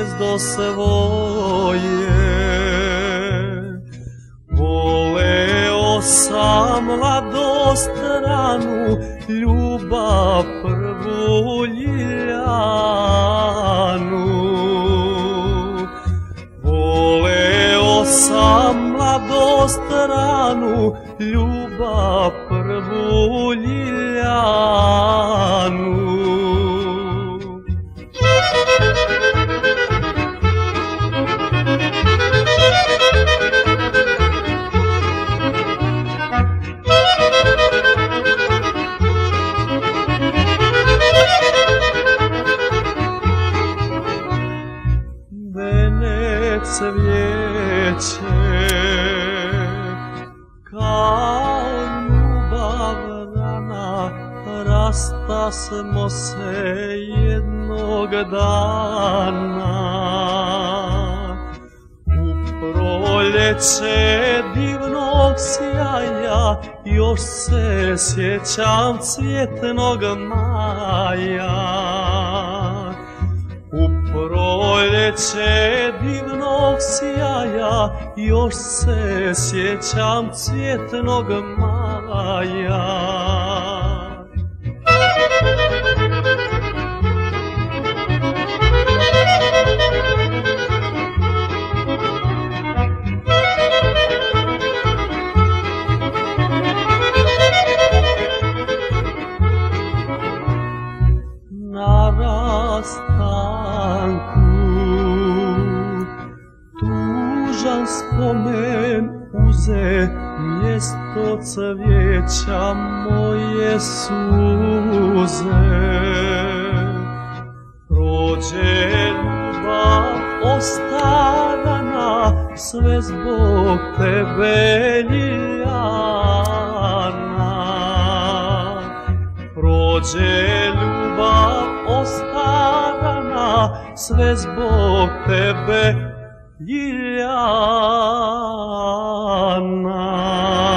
gnezdo svoje. Voleo sam mladost ranu, ljubav prvu ljiljanu. Voleo sam mladost ranu, ljubav prvu ljiljanu. Cvijeće kao ljubav rana, rastasmo se jednog dana. U proljeće divnog sjaja još se sjećam cvjetnog maja. U proljeće divnog sjaja još se sjećam cvjetnog maja. Na rastanku tužan spomen uze mjesto cvijeća moje suze. Prođe ljubav ostarana, sve zbog tebe ljiljana. Prođe ljubav ostarana, sve zbog tebe ljiljana.